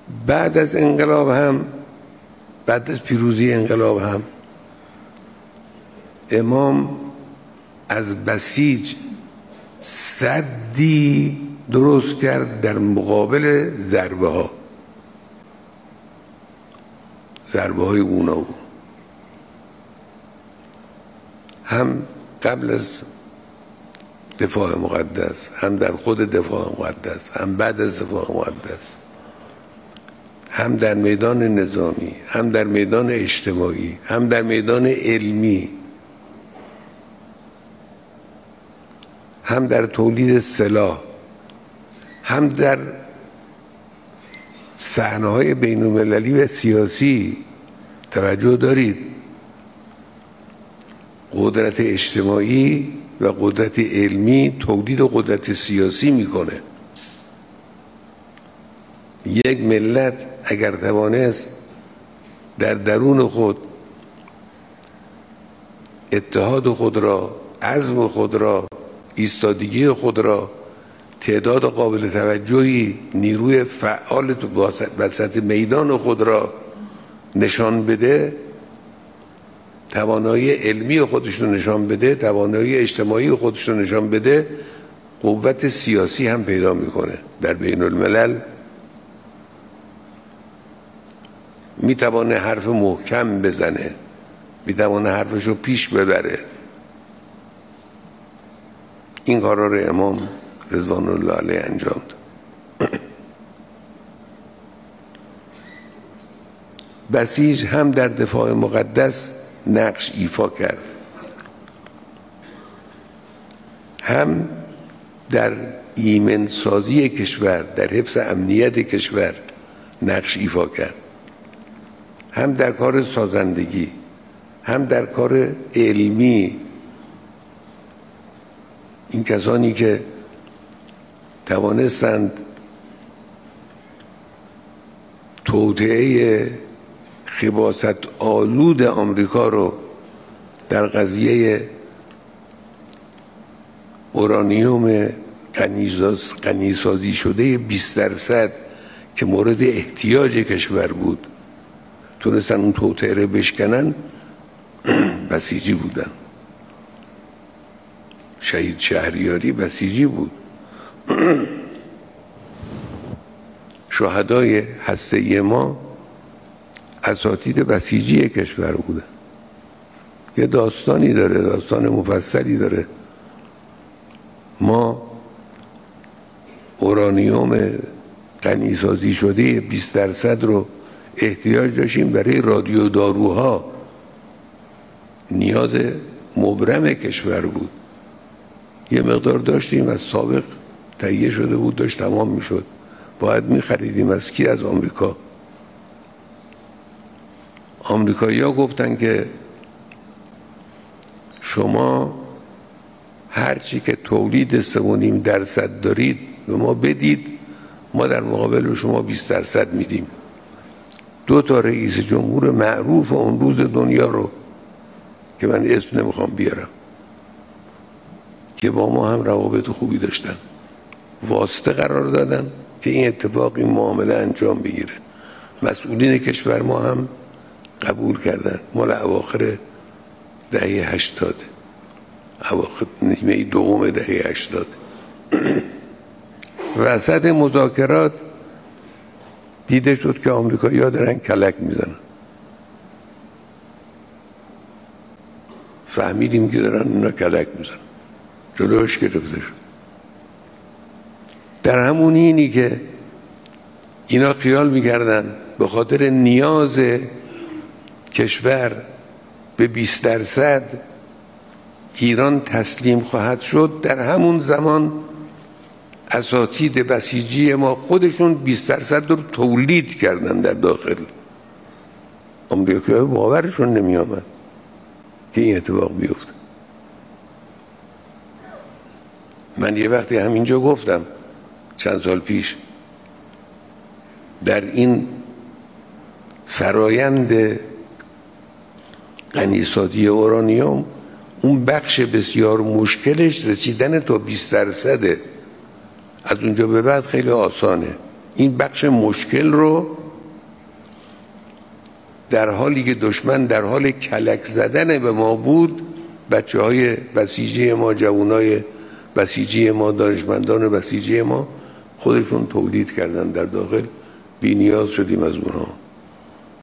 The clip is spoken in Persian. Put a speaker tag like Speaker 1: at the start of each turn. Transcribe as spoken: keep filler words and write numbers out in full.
Speaker 1: بعد از انقلاب هم بعد از پیروزی انقلاب هم امام از بسیج سدی درست کرد در مقابل ضربه ها ضربه های گوناگون، هم قبل از دفاع مقدس، هم در خود دفاع مقدس، هم بعد از دفاع مقدس، هم در میدان نظامی، هم در میدان اجتماعی، هم در میدان علمی، هم در تولید سلاح، هم در صحنه‌های بین‌المللی و سیاسی. توجه دارید قدرت اجتماعی و قدرت علمی تولید قدرت سیاسی میکنه. یک ملت اگر توانست در درون خود اتحاد خود را، عزم خود را، ایستادگی خود را، تعداد قابل توجهی نیروی فعال تو وسط میدان خود را نشان بده، توانایی علمی خودش رو نشان بده، توانایی اجتماعی خودش رو نشان بده، قوت سیاسی هم پیدا میکنه. در بین الملل میتوانه حرف محکم بزنه، میتوانه حرفش رو پیش ببره. این کارا رو امام رضوان الله علیه انجام داد. بسیج هم در دفاع مقدس نقش ایفا کرد، هم در ایمن سازی کشور، در حفظ امنیت کشور نقش ایفا کرد، هم در کار سازندگی، هم در کار علمی. این کسانی که توانستند توطئه خباثت آلود آمریکا رو در قضیه اورانیوم غنیسازی شده بیست درصد که مورد احتیاج کشور بود تونستن اون توطئه رو بشکنن، بسیجی بودن. شهید شهریاری بسیجی بود. شهدای هسته ما اساتید بسیجی کشور بودن. یه داستانی داره، داستان مفصلی داره. ما اورانیوم غنیسازی شده بیست درصد رو احتیاج داشتیم برای رادیو داروها، نیاز مبرم کشور بود. یه مقدار داشتیم، از سابق تهیه شده بود، داشت تمام میشد، باید میخریدیم. از کی؟ از آمریکا. آمریکایی‌ها گفتن که شما هرچی که تولید سه و نیم درصد دارید به ما بدید، ما در مقابل شما بیست درصد میدیم. دو تا رئیس جمهور معروف اون روز دنیا رو که من اسم نمیخوام بیارم که با ما هم روابط خوبی داشتن، واسطه قرار دادن که این اتفاق، این معامله انجام بگیره. مسئولین کشور ما هم قبول کردن. مال اواخر دهه هشتاد، اواخر نیمه دوم دهه هشتاد. وسط مذاکرات دیده شد که آمریکایی‌ها دارن کلک میزنن. فهمیدیم که دارن اونا کلک میزنن، جلوش گرفته شد. در همون اینی که اینا خیال میکردن به خاطر نیاز کشور به بیست درصد ایران تسلیم خواهد شد، در همون زمان اساتید بسیجی ما خودشون بیست درصد رو تولید کردن در داخل. آمریکایی‌ها باورشون نمی آمد که این اتفاق بیفته. من یه وقتی همینجا گفتم چند سال پیش، در این فرایند غنیسازی اورانیوم اون بخش بسیار مشکلش رسیدن تا بیست درصده. از اونجا به بعد خیلی آسانه. این بخش مشکل رو در حالی که دشمن در حال کلک زدن به ما بود، بچه های بسیجی ما، جوانای بسیجی ما، دانشمندان بسیجی ما خودشون تولید کردن در داخل، بی نیاز شدیم از اونها.